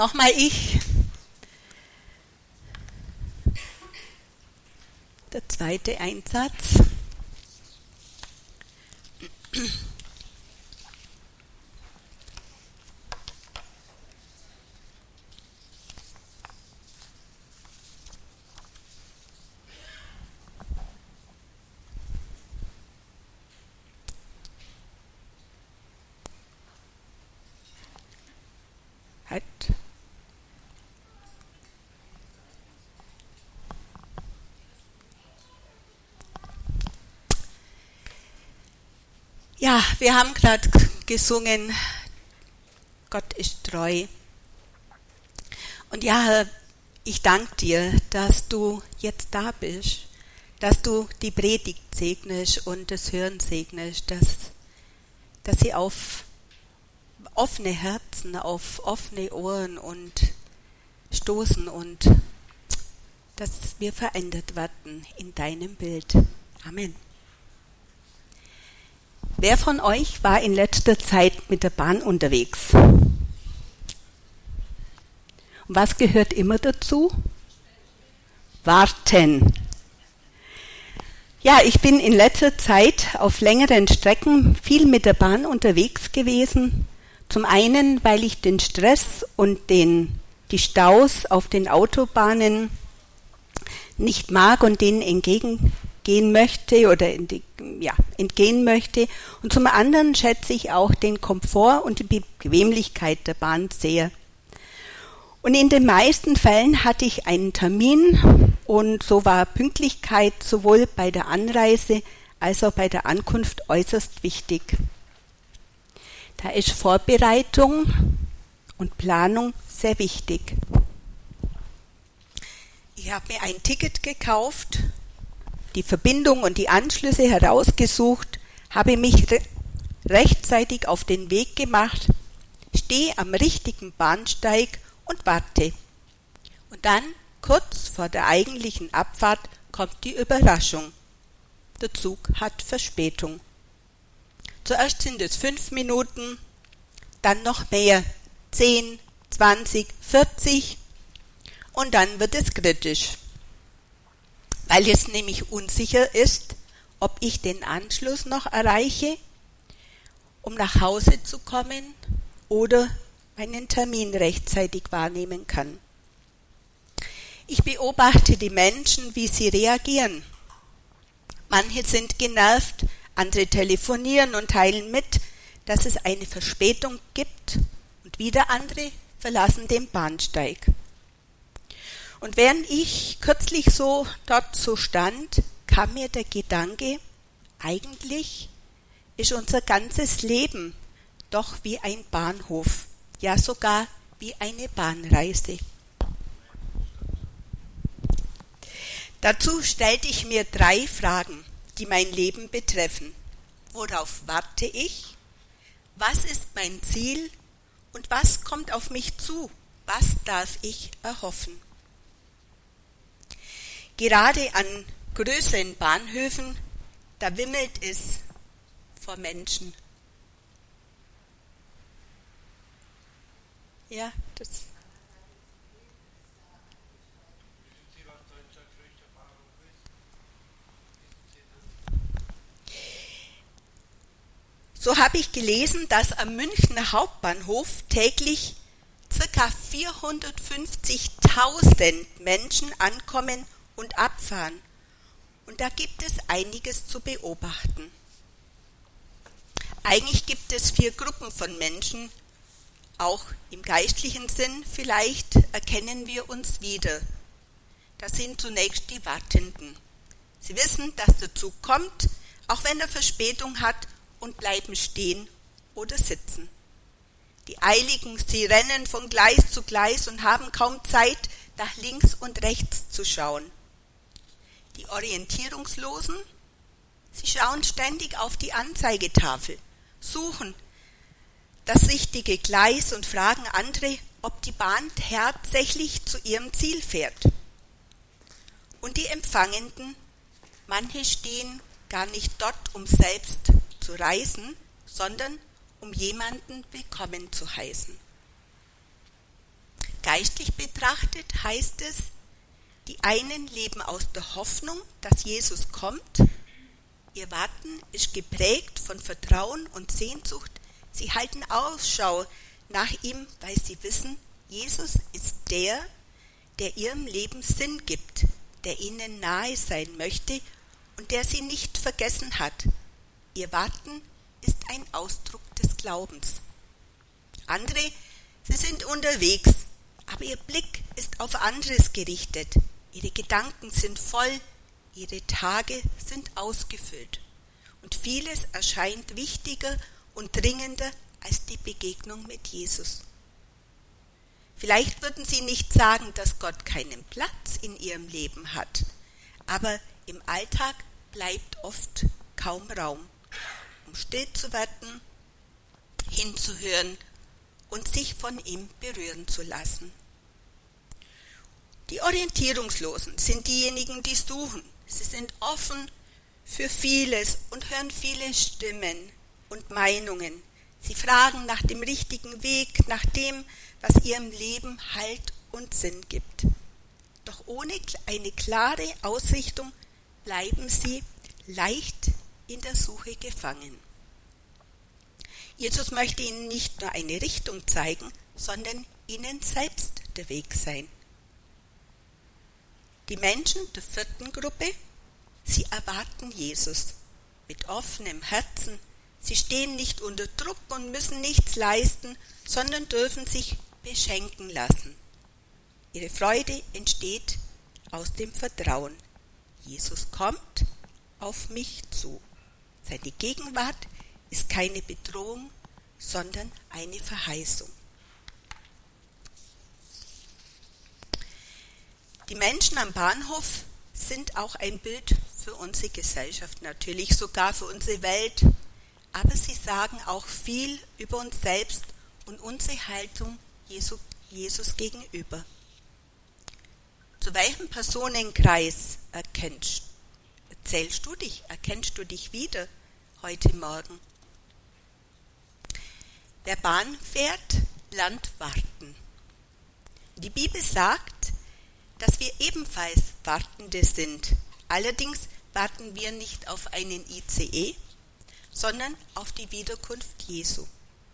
Nochmal ich. Der zweite Einsatz. Halt. Ja, wir haben gerade gesungen, Gott ist treu. Und ja, Herr, ich danke dir, dass du jetzt da bist, dass du die Predigt segnest und das Hören segnest, dass sie auf offene Herzen, auf offene Ohren und stoßen und dass wir verändert werden in deinem Bild. Amen. Wer von euch war in letzter Zeit mit der Bahn unterwegs? Und was gehört immer dazu? Warten. Ja, ich bin in letzter Zeit auf längeren Strecken viel mit der Bahn unterwegs gewesen. Zum einen, weil ich den Stress und die Staus auf den Autobahnen nicht mag und denen entgehen möchte. Und zum anderen schätze ich auch den Komfort und die Bequemlichkeit der Bahn sehr. Und in den meisten Fällen hatte ich einen Termin und so war Pünktlichkeit sowohl bei der Anreise als auch bei der Ankunft äußerst wichtig. Da ist Vorbereitung und Planung sehr wichtig. Ich habe mir ein Ticket gekauft, die Verbindung und die Anschlüsse herausgesucht, habe mich rechtzeitig auf den Weg gemacht, stehe am richtigen Bahnsteig und warte. Und dann, kurz vor der eigentlichen Abfahrt, kommt die Überraschung. Der Zug hat Verspätung. Zuerst sind es 5 Minuten, dann noch mehr, 10, 20, 40 und dann wird es kritisch. Weil es nämlich unsicher ist, ob ich den Anschluss noch erreiche, um nach Hause zu kommen oder meinen Termin rechtzeitig wahrnehmen kann. Ich beobachte die Menschen, wie sie reagieren. Manche sind genervt, andere telefonieren und teilen mit, dass es eine Verspätung gibt und wieder andere verlassen den Bahnsteig. Und während ich kürzlich dort stand, kam mir der Gedanke, eigentlich ist unser ganzes Leben doch wie ein Bahnhof, ja sogar wie eine Bahnreise. Dazu stellte ich mir 3 Fragen, die mein Leben betreffen. Worauf warte ich? Was ist mein Ziel? Und was kommt auf mich zu? Was darf ich erhoffen? Gerade an größeren Bahnhöfen, da wimmelt es vor Menschen. Ja, das. So habe ich gelesen, dass am Münchner Hauptbahnhof täglich ca. 450.000 Menschen ankommen und abfahren. Und da gibt es einiges zu beobachten. Eigentlich gibt es 4 Gruppen von Menschen, auch im geistlichen Sinn, vielleicht erkennen wir uns wieder. Das sind zunächst die Wartenden. Sie wissen, dass der Zug kommt, auch wenn er Verspätung hat, und bleiben stehen oder sitzen. Die Eiligen, sie rennen von Gleis zu Gleis und haben kaum Zeit, nach links und rechts zu schauen. Die Orientierungslosen, sie schauen ständig auf die Anzeigetafel, suchen das richtige Gleis und fragen andere, ob die Bahn tatsächlich zu ihrem Ziel fährt. Und die Empfangenden, manche stehen gar nicht dort, um selbst zu reisen, sondern um jemanden willkommen zu heißen. Geistlich betrachtet heißt es, die einen leben aus der Hoffnung, dass Jesus kommt. Ihr Warten ist geprägt von Vertrauen und Sehnsucht. Sie halten Ausschau nach ihm, weil sie wissen, Jesus ist der ihrem Leben Sinn gibt, der ihnen nahe sein möchte und der sie nicht vergessen hat. Ihr Warten ist ein Ausdruck des Glaubens. Andere, sie sind unterwegs, aber ihr Blick ist auf anderes gerichtet. Ihre Gedanken sind voll, ihre Tage sind ausgefüllt. Und vieles erscheint wichtiger und dringender als die Begegnung mit Jesus. Vielleicht würden sie nicht sagen, dass Gott keinen Platz in ihrem Leben hat, aber im Alltag bleibt oft kaum Raum, um still zu werden, hinzuhören und sich von ihm berühren zu lassen. Die Orientierungslosen sind diejenigen, die suchen. Sie sind offen für vieles und hören viele Stimmen und Meinungen. Sie fragen nach dem richtigen Weg, nach dem, was ihrem Leben Halt und Sinn gibt. Doch ohne eine klare Ausrichtung bleiben sie leicht in der Suche gefangen. Jesus möchte ihnen nicht nur eine Richtung zeigen, sondern ihnen selbst der Weg sein. Die Menschen der 4. Gruppe, sie erwarten Jesus mit offenem Herzen. Sie stehen nicht unter Druck und müssen nichts leisten, sondern dürfen sich beschenken lassen. Ihre Freude entsteht aus dem Vertrauen. Jesus kommt auf mich zu. Seine Gegenwart ist keine Bedrohung, sondern eine Verheißung. Die Menschen am Bahnhof sind auch ein Bild für unsere Gesellschaft, natürlich sogar für unsere Welt, aber sie sagen auch viel über uns selbst und unsere Haltung Jesus gegenüber. Zu welchem Personenkreis erkennst du dich wieder heute Morgen? Wer Bahn fährt, lernt warten. Die Bibel sagt, dass wir ebenfalls Wartende sind. Allerdings warten wir nicht auf einen ICE, sondern auf die Wiederkunft Jesu.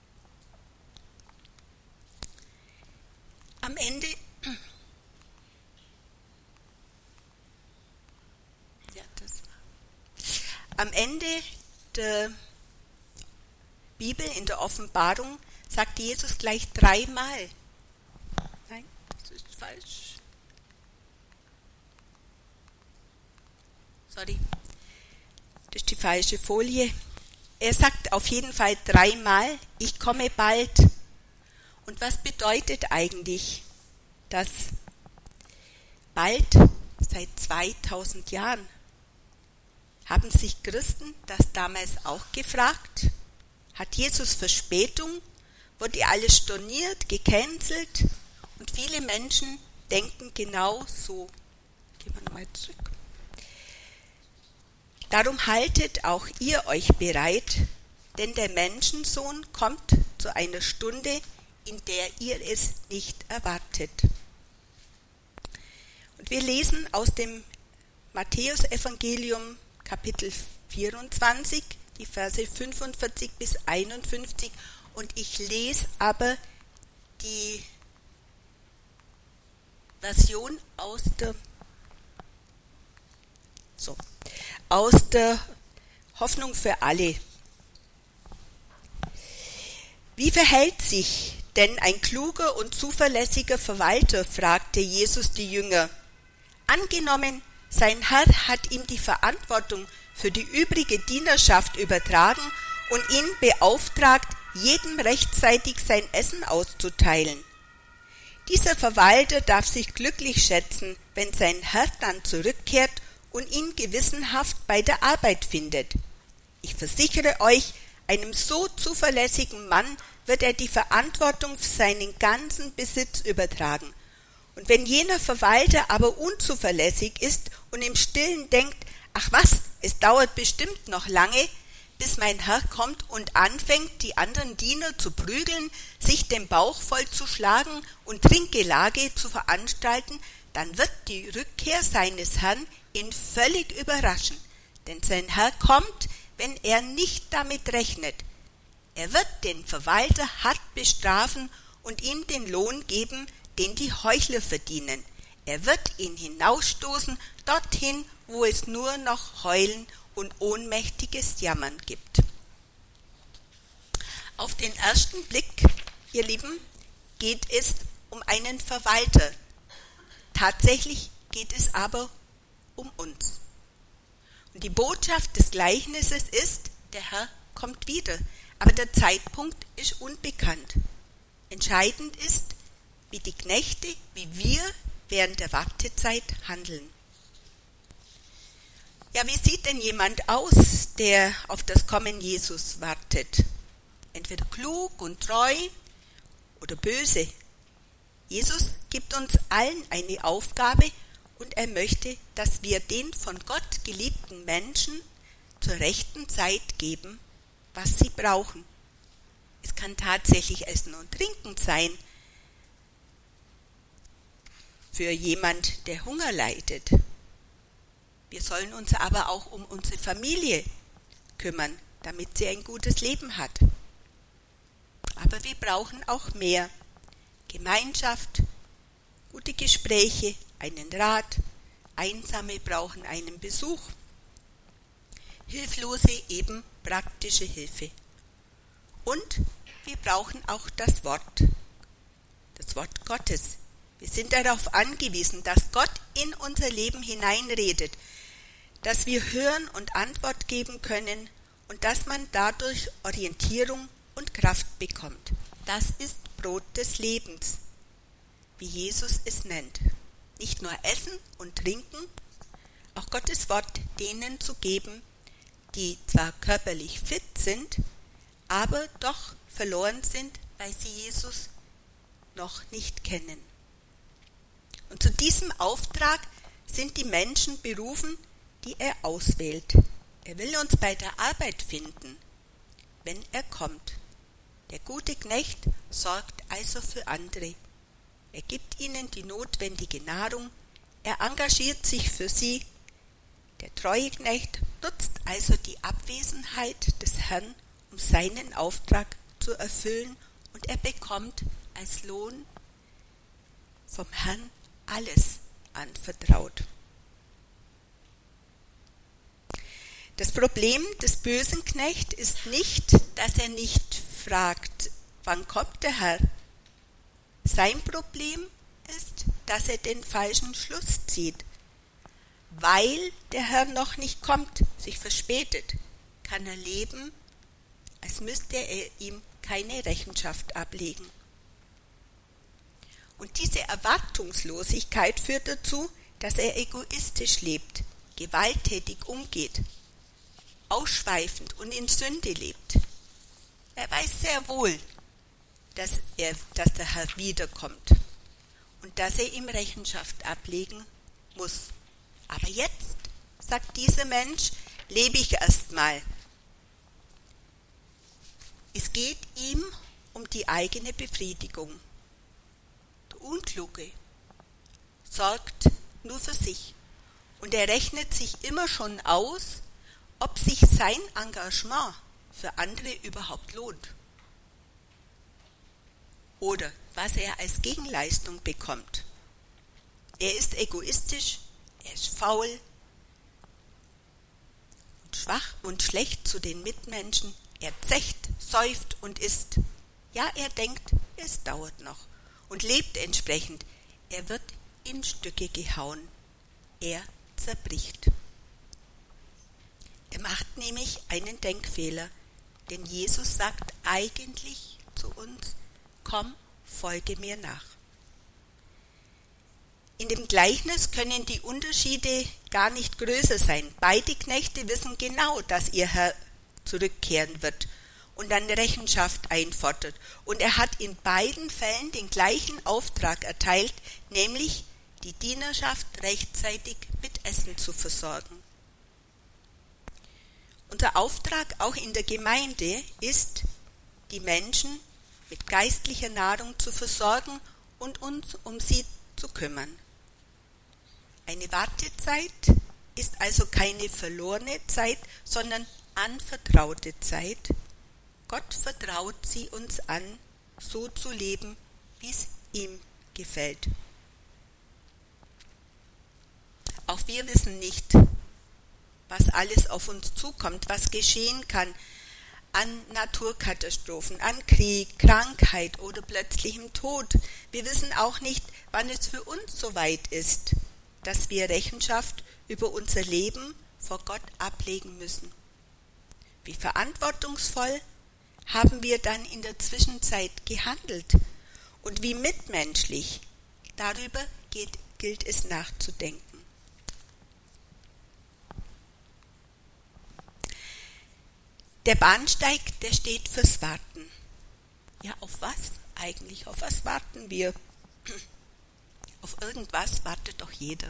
Am Ende der Bibel, in der Offenbarung, sagt Jesus gleich 3-mal. Nein, das ist falsch. Sorry, das ist die falsche Folie. Er sagt auf jeden Fall 3-mal, ich komme bald. Und was bedeutet eigentlich das bald? Seit 2000 Jahren. Haben sich Christen das damals auch gefragt? Hat Jesus Verspätung? Wurde alles storniert, gecancelt? Und viele Menschen denken genau so. Gehen wir nochmal zurück. Darum haltet auch ihr euch bereit, denn der Menschensohn kommt zu einer Stunde, in der ihr es nicht erwartet. Und wir lesen aus dem Matthäus-Evangelium Kapitel 24, die Verse 45 bis 51, und ich lese aber die Version aus der Hoffnung für alle. Wie verhält sich denn ein kluger und zuverlässiger Verwalter, fragte Jesus die Jünger. Angenommen, sein Herr hat ihm die Verantwortung für die übrige Dienerschaft übertragen und ihn beauftragt, jedem rechtzeitig sein Essen auszuteilen. Dieser Verwalter darf sich glücklich schätzen, wenn sein Herr dann zurückkehrt und ihn gewissenhaft bei der Arbeit findet. Ich versichere euch, einem so zuverlässigen Mann wird er die Verantwortung für seinen ganzen Besitz übertragen. Und wenn jener Verwalter aber unzuverlässig ist und im Stillen denkt, ach was, es dauert bestimmt noch lange, bis mein Herr kommt und anfängt, die anderen Diener zu prügeln, sich den Bauch voll zu schlagen und Trinkgelage zu veranstalten, dann wird die Rückkehr seines Herrn ihn völlig überraschen. Denn sein Herr kommt, wenn er nicht damit rechnet. Er wird den Verwalter hart bestrafen und ihm den Lohn geben, den die Heuchler verdienen. Er wird ihn hinausstoßen, dorthin, wo es nur noch Heulen und ohnmächtiges Jammern gibt. Auf den ersten Blick, ihr Lieben, geht es um einen Verwalter. Tatsächlich geht es aber um uns. Und die Botschaft des Gleichnisses ist, der Herr kommt wieder, aber der Zeitpunkt ist unbekannt. Entscheidend ist, wie die Knechte, wie wir während der Wartezeit handeln. Ja, wie sieht denn jemand aus, der auf das Kommen Jesus wartet? Entweder klug und treu oder böse. Jesus gibt uns allen eine Aufgabe und er möchte, dass wir den von Gott geliebten Menschen zur rechten Zeit geben, was sie brauchen. Es kann tatsächlich Essen und Trinken sein für jemand, der Hunger leidet. Wir sollen uns aber auch um unsere Familie kümmern, damit sie ein gutes Leben hat. Aber wir brauchen auch mehr. Gemeinschaft, gute Gespräche, einen Rat. Einsame brauchen einen Besuch. Hilflose eben praktische Hilfe. Und wir brauchen auch das Wort Gottes. Wir sind darauf angewiesen, dass Gott in unser Leben hineinredet, dass wir hören und Antwort geben können und dass man dadurch Orientierung und Kraft bekommt. Das ist Brot des Lebens, wie Jesus es nennt. Nicht nur Essen und Trinken, auch Gottes Wort denen zu geben, die zwar körperlich fit sind, aber doch verloren sind, weil sie Jesus noch nicht kennen. Und zu diesem Auftrag sind die Menschen berufen, die er auswählt. Er will uns bei der Arbeit finden, wenn er kommt. Der gute Knecht sorgt also für andere. Er gibt ihnen die notwendige Nahrung, er engagiert sich für sie. Der treue Knecht nutzt also die Abwesenheit des Herrn, um seinen Auftrag zu erfüllen, und er bekommt als Lohn vom Herrn alles anvertraut. Das Problem des bösen Knechts ist nicht, dass er nicht fragt, wann kommt der Herr? Sein Problem ist, dass er den falschen Schluss zieht. Weil der Herr noch nicht kommt, sich verspätet, kann er leben, als müsste er ihm keine Rechenschaft ablegen. Und diese Erwartungslosigkeit führt dazu, dass er egoistisch lebt, gewalttätig umgeht, ausschweifend und in Sünde lebt. Er weiß sehr wohl, dass der Herr wiederkommt und dass er ihm Rechenschaft ablegen muss. Aber jetzt, sagt dieser Mensch, lebe ich erstmal. Es geht ihm um die eigene Befriedigung. Der Unkluge sorgt nur für sich und er rechnet sich immer schon aus, ob sich sein Engagement für andere überhaupt lohnt oder was er als Gegenleistung bekommt. Er ist egoistisch, er ist faul und schwach und schlecht zu den Mitmenschen. Er zecht, säuft und isst. Ja, er denkt, es dauert noch und lebt entsprechend. Er wird in Stücke gehauen. Er zerbricht. Er macht nämlich einen Denkfehler, denn Jesus sagt eigentlich zu uns: Komm, folge mir nach. In dem Gleichnis können die Unterschiede gar nicht größer sein. Beide Knechte wissen genau, dass ihr Herr zurückkehren wird und dann Rechenschaft einfordert. Und er hat in beiden Fällen den gleichen Auftrag erteilt, nämlich die Dienerschaft rechtzeitig mit Essen zu versorgen. Unser Auftrag auch in der Gemeinde ist, die Menschen mit geistlicher Nahrung zu versorgen und uns um sie zu kümmern. Eine Wartezeit ist also keine verlorene Zeit, sondern anvertraute Zeit. Gott vertraut sie uns an, so zu leben, wie es ihm gefällt. Auch wir wissen nicht, was alles auf uns zukommt, was geschehen kann an Naturkatastrophen, an Krieg, Krankheit oder plötzlichem Tod. Wir wissen auch nicht, wann es für uns soweit ist, dass wir Rechenschaft über unser Leben vor Gott ablegen müssen. Wie verantwortungsvoll haben wir dann in der Zwischenzeit gehandelt und wie mitmenschlich, darüber gilt es nachzudenken. Der Bahnsteig, der steht fürs Warten. Ja, auf was eigentlich? Auf was warten wir? Auf irgendwas wartet doch jeder.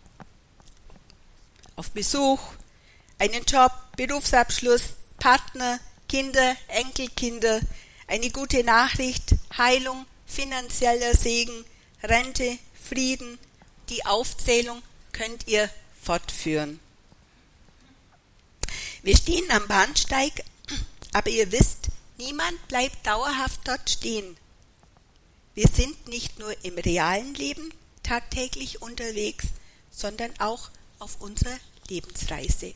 Auf Besuch, einen Job, Berufsabschluss, Partner, Kinder, Enkelkinder, eine gute Nachricht, Heilung, finanzieller Segen, Rente, Frieden. Die Aufzählung könnt ihr fortführen. Wir stehen am Bahnsteig, aber ihr wisst, niemand bleibt dauerhaft dort stehen. Wir sind nicht nur im realen Leben tagtäglich unterwegs, sondern auch auf unserer Lebensreise.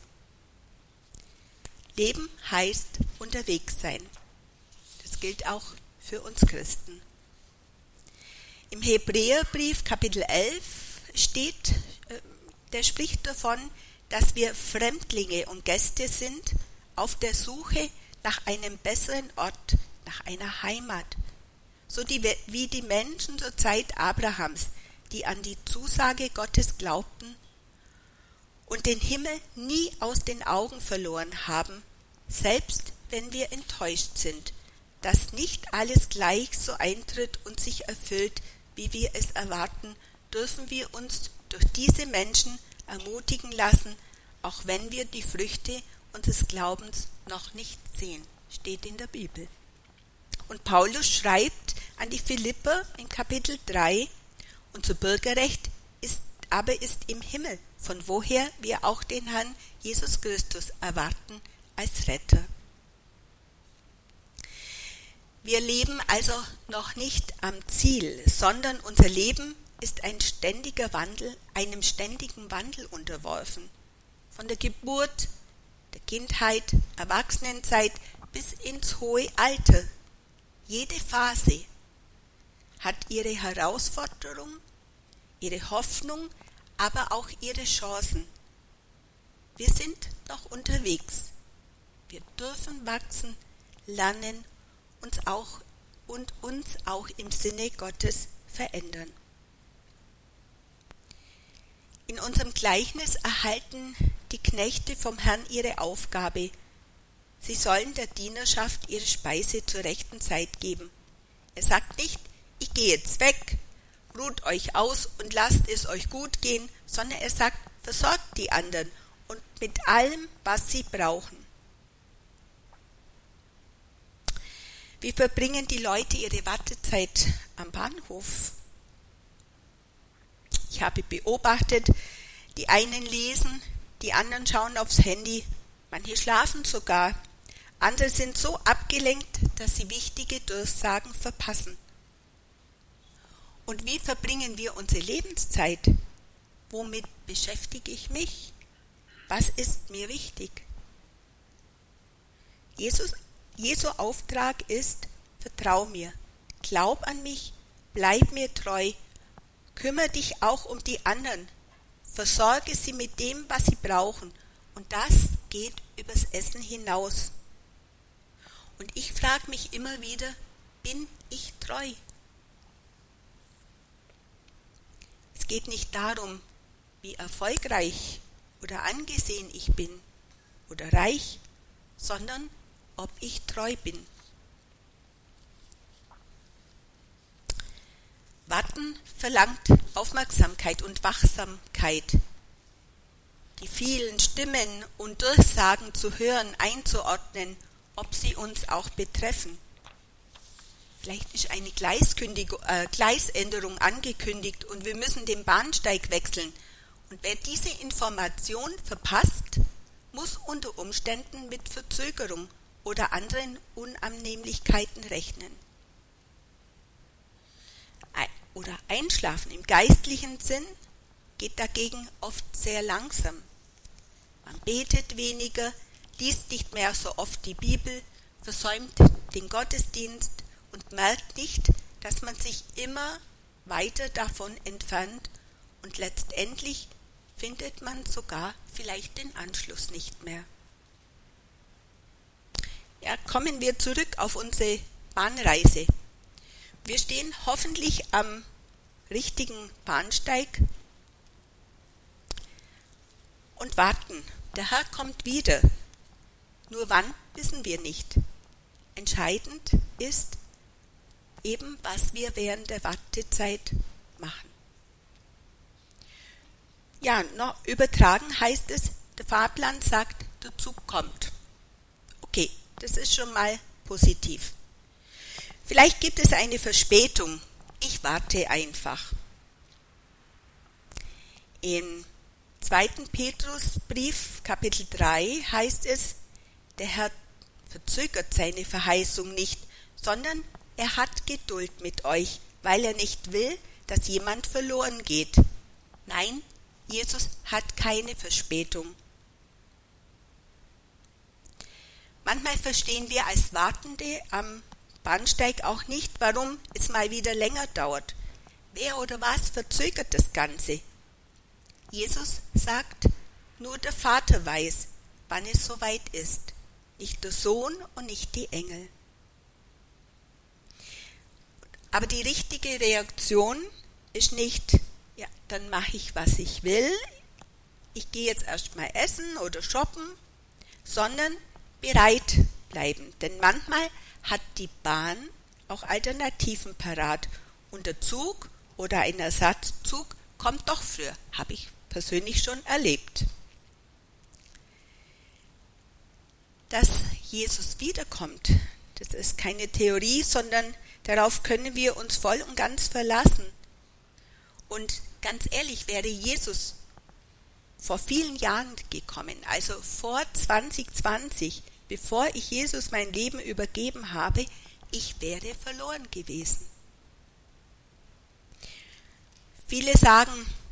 Leben heißt unterwegs sein. Das gilt auch für uns Christen. Im Hebräerbrief Kapitel 11 steht, der spricht davon, dass wir Fremdlinge und Gäste sind auf der Suche nach einem besseren Ort, nach einer Heimat. So wie die Menschen zur Zeit Abrahams, die an die Zusage Gottes glaubten und den Himmel nie aus den Augen verloren haben, selbst wenn wir enttäuscht sind, dass nicht alles gleich so eintritt und sich erfüllt, wie wir es erwarten, dürfen wir uns durch diese Menschen ermutigen lassen, auch wenn wir die Früchte unseres Glaubens noch nicht sehen, steht in der Bibel. Und Paulus schreibt an die Philipper in Kapitel 3, unser Bürgerrecht ist im Himmel, von woher wir auch den Herrn Jesus Christus erwarten als Retter. Wir leben also noch nicht am Ziel, sondern unser Leben ist einem ständigen Wandel unterworfen. Von der Geburt, der Kindheit, Erwachsenenzeit bis ins hohe Alter. Jede Phase hat ihre Herausforderung, ihre Hoffnung, aber auch ihre Chancen. Wir sind noch unterwegs. Wir dürfen wachsen, lernen uns auch im Sinne Gottes verändern. In unserem Gleichnis erhalten die Knechte vom Herrn ihre Aufgabe. Sie sollen der Dienerschaft ihre Speise zur rechten Zeit geben. Er sagt nicht, ich gehe jetzt weg, ruht euch aus und lasst es euch gut gehen, sondern er sagt, versorgt die anderen und mit allem, was sie brauchen. Wie verbringen die Leute ihre Wartezeit am Bahnhof? Ich habe beobachtet, die einen lesen, die anderen schauen aufs Handy, manche schlafen sogar, andere sind so abgelenkt, dass sie wichtige Durchsagen verpassen. Und wie verbringen wir unsere Lebenszeit? Womit beschäftige ich mich? Was ist mir wichtig? Jesu Auftrag ist, vertrau mir, glaub an mich, bleib mir treu, kümmere dich auch um die anderen, versorge sie mit dem, was sie brauchen. Und das geht übers Essen hinaus. Und ich frage mich immer wieder, bin ich treu? Es geht nicht darum, wie erfolgreich oder angesehen ich bin oder reich, sondern ob ich treu bin. Warten verlangt Aufmerksamkeit und Wachsamkeit. die vielen Stimmen und Durchsagen zu hören, einzuordnen, ob sie uns auch betreffen. Vielleicht ist eine Gleisänderung angekündigt und wir müssen den Bahnsteig wechseln. Und wer diese Information verpasst, muss unter Umständen mit Verzögerung oder anderen Unannehmlichkeiten rechnen. Oder Einschlafen im geistlichen Sinn geht dagegen oft sehr langsam. Man betet weniger, liest nicht mehr so oft die Bibel, versäumt den Gottesdienst und merkt nicht, dass man sich immer weiter davon entfernt und letztendlich findet man sogar vielleicht den Anschluss nicht mehr. Ja, kommen wir zurück auf unsere Bahnreise. Wir stehen hoffentlich am richtigen Bahnsteig und warten. Der Herr kommt wieder. Nur wann, wissen wir nicht. Entscheidend ist eben, was wir während der Wartezeit machen. Ja, noch übertragen heißt es, der Fahrplan sagt, der Zug kommt. Okay, das ist schon mal positiv. Vielleicht gibt es eine Verspätung. Ich warte einfach. In 2. Petrusbrief, Kapitel 3, heißt es, der Herr verzögert seine Verheißung nicht, sondern er hat Geduld mit euch, weil er nicht will, dass jemand verloren geht. Nein, Jesus hat keine Verspätung. Manchmal verstehen wir als Wartende am Bahnsteig auch nicht, warum es mal wieder länger dauert. Wer oder was verzögert das Ganze? Jesus sagt, nur der Vater weiß, wann es soweit ist, nicht der Sohn und nicht die Engel. Aber die richtige Reaktion ist nicht, ja, dann mache ich, was ich will, ich gehe jetzt erstmal essen oder shoppen, sondern bereit bleiben. Denn manchmal hat die Bahn auch Alternativen parat und der Zug oder ein Ersatzzug kommt doch früher, habe ich persönlich schon erlebt. Dass Jesus wiederkommt, das ist keine Theorie, sondern darauf können wir uns voll und ganz verlassen. Und ganz ehrlich, wäre Jesus vor vielen Jahren gekommen, also vor 2020, bevor ich Jesus mein Leben übergeben habe, ich wäre verloren gewesen. Viele sagen,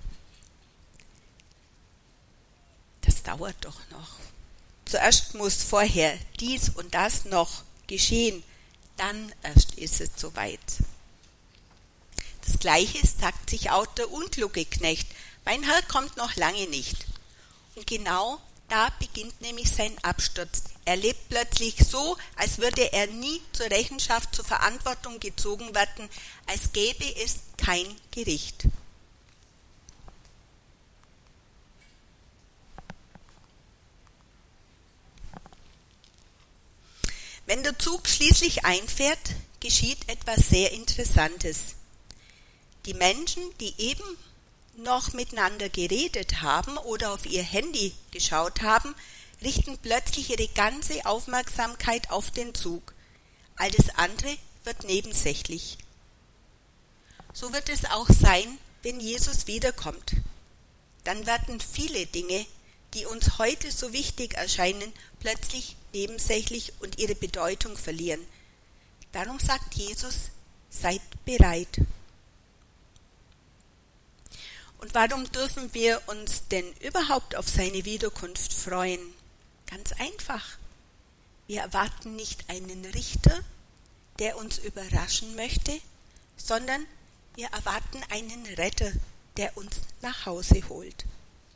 das dauert doch noch. Zuerst muss vorher dies und das noch geschehen, dann erst ist es soweit. Das Gleiche sagt sich auch der unkluge Knecht. Mein Herr kommt noch lange nicht. Und genau da beginnt nämlich sein Absturz. Er lebt plötzlich so, als würde er nie zur Rechenschaft, zur Verantwortung gezogen werden, als gäbe es kein Gericht. Wenn der Zug schließlich einfährt, geschieht etwas sehr Interessantes. Die Menschen, die eben noch miteinander geredet haben oder auf ihr Handy geschaut haben, richten plötzlich ihre ganze Aufmerksamkeit auf den Zug. Alles andere wird nebensächlich. So wird es auch sein, wenn Jesus wiederkommt. Dann werden viele Dinge, die uns heute so wichtig erscheinen, plötzlich nebensächlich und ihre Bedeutung verlieren. Darum sagt Jesus, seid bereit. Und warum dürfen wir uns denn überhaupt auf seine Wiederkunft freuen? Ganz einfach. Wir erwarten nicht einen Richter, der uns überraschen möchte, sondern wir erwarten einen Retter, der uns nach Hause holt.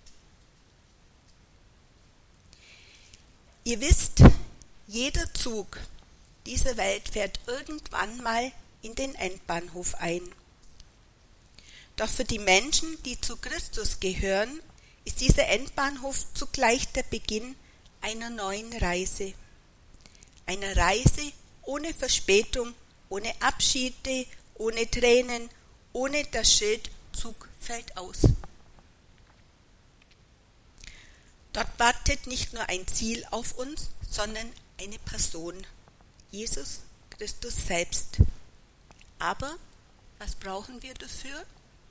Ihr wisst, jeder Zug dieser Welt fährt irgendwann mal in den Endbahnhof ein. Doch für die Menschen, die zu Christus gehören, ist dieser Endbahnhof zugleich der Beginn einer neuen Reise. Einer Reise ohne Verspätung, ohne Abschiede, ohne Tränen, ohne das Schild Zug fällt aus. Dort wartet nicht nur ein Ziel auf uns, sondern eine Person, Jesus Christus selbst. Aber was brauchen wir dafür,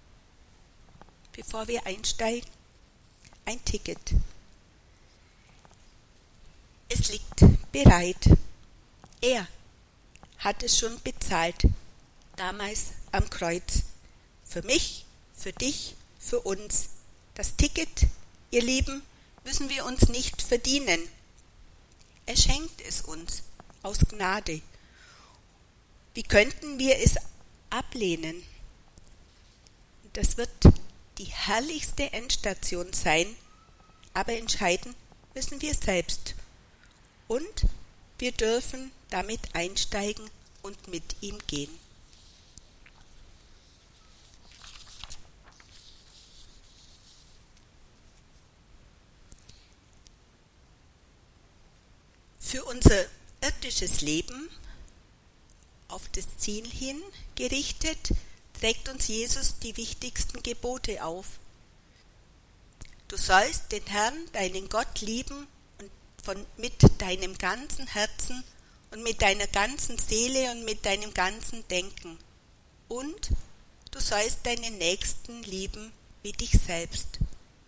bevor wir einsteigen? Ein Ticket. Es liegt bereit. Er hat es schon bezahlt, damals am Kreuz. Für mich, für dich, für uns. Das Ticket, ihr Lieben, müssen wir uns nicht verdienen. Er schenkt es uns aus Gnade. Wie könnten wir es ablehnen? Das wird die herrlichste Endstation sein, aber entscheiden müssen wir selbst. Und wir dürfen damit einsteigen und mit ihm gehen. Für unser irdisches Leben, auf das Ziel hin gerichtet, trägt uns Jesus die wichtigsten Gebote auf. Du sollst den Herrn, deinen Gott, lieben und mit deinem ganzen Herzen und mit deiner ganzen Seele und mit deinem ganzen Denken. Und du sollst deinen Nächsten lieben wie dich selbst.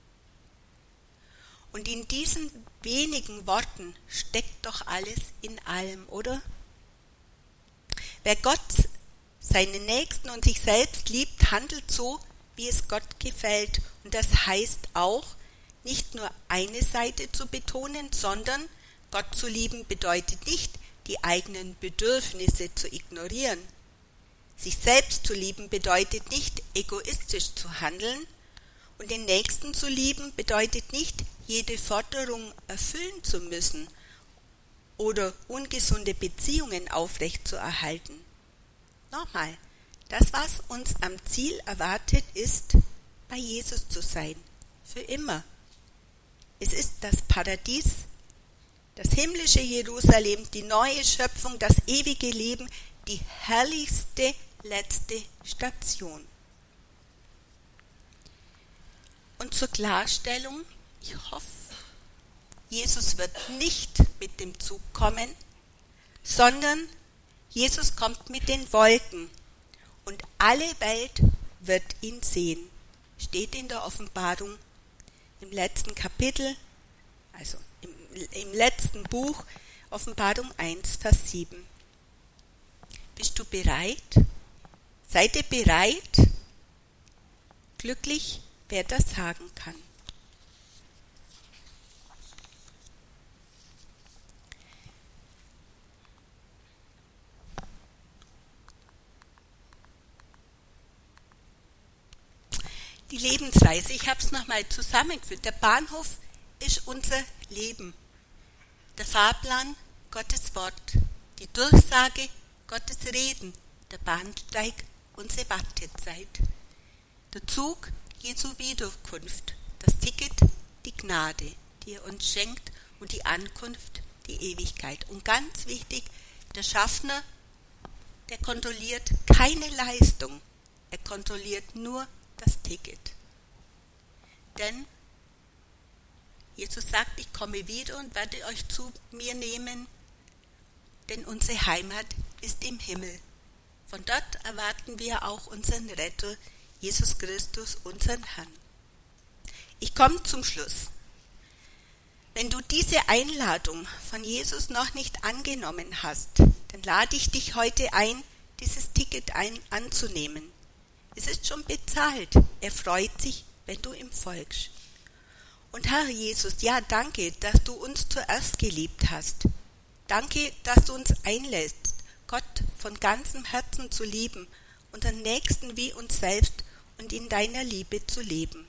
Und in diesen wenigen Worten steckt doch alles in allem, oder? Wer Gott, seinen Nächsten und sich selbst liebt, handelt so, wie es Gott gefällt. Und das heißt auch, nicht nur eine Seite zu betonen, sondern Gott zu lieben bedeutet nicht, die eigenen Bedürfnisse zu ignorieren. Sich selbst zu lieben bedeutet nicht, egoistisch zu handeln. Und den Nächsten zu lieben bedeutet nicht, jede Forderung erfüllen zu müssen oder ungesunde Beziehungen aufrechtzuerhalten. Nochmal, das, was uns am Ziel erwartet, ist, bei Jesus zu sein, für immer. Es ist das Paradies, das himmlische Jerusalem, die neue Schöpfung, das ewige Leben, die herrlichste letzte Station. Und zur Klarstellung, ich hoffe, Jesus wird nicht mit dem Zug kommen, sondern Jesus kommt mit den Wolken und alle Welt wird ihn sehen. Steht in der Offenbarung im letzten Kapitel, also im letzten Buch, Offenbarung 1, Vers 7. Bist du bereit? Seid ihr bereit? Glücklich, wer das sagen kann. Die Lebensreise, ich habe es nochmal zusammengeführt. Der Bahnhof ist unser Leben. Der Fahrplan, Gottes Wort. Die Durchsage, Gottes Reden. Der Bahnsteig, unsere Wartezeit. Der Zug, Jesu Wiederkunft. Das Ticket, die Gnade, die er uns schenkt. Und die Ankunft, die Ewigkeit. Und ganz wichtig, der Schaffner, der kontrolliert keine Leistung. Er kontrolliert nur das Ticket. Denn Jesus sagt, ich komme wieder und werde euch zu mir nehmen, denn unsere Heimat ist im Himmel. Von dort erwarten wir auch unseren Retter, Jesus Christus, unseren Herrn. Ich komme zum Schluss. Wenn du diese Einladung von Jesus noch nicht angenommen hast, dann lade ich dich heute ein, dieses Ticket anzunehmen. Es ist schon bezahlt. Er freut sich, wenn du ihm folgst. Und Herr Jesus, ja, danke, dass du uns zuerst geliebt hast. Danke, dass du uns einlässt, Gott von ganzem Herzen zu lieben, unseren Nächsten wie uns selbst und in deiner Liebe zu leben.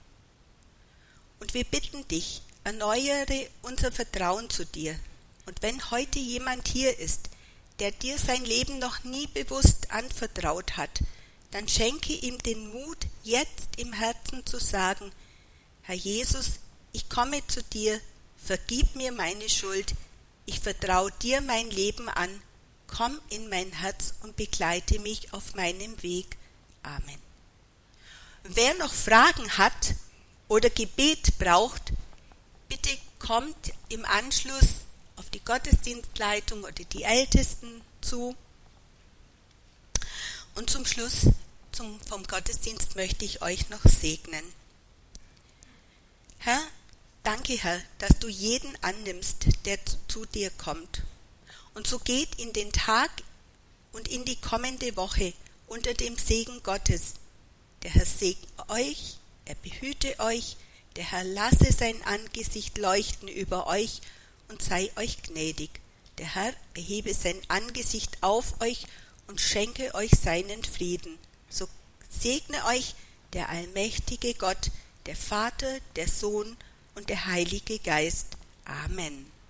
Und wir bitten dich, erneuere unser Vertrauen zu dir. Und wenn heute jemand hier ist, der dir sein Leben noch nie bewusst anvertraut hat, dann schenke ihm den Mut, jetzt im Herzen zu sagen, Herr Jesus, ich komme zu dir, vergib mir meine Schuld, ich vertraue dir mein Leben an, komm in mein Herz und begleite mich auf meinem Weg. Amen. Wer noch Fragen hat oder Gebet braucht, bitte kommt kommt im Anschluss auf die Gottesdienstleitung oder die Ältesten zu. Und zum Schluss vom Gottesdienst möchte ich euch noch segnen. Herr, danke Herr, dass du jeden annimmst, der zu dir kommt. Und so geht in den Tag und in die kommende Woche unter dem Segen Gottes. Der Herr segne euch, er behüte euch, der Herr lasse sein Angesicht leuchten über euch und sei euch gnädig. Der Herr erhebe sein Angesicht auf euch und schenke euch seinen Frieden. So segne euch der allmächtige Gott, der Vater, der Sohn und der Heilige Geist. Amen.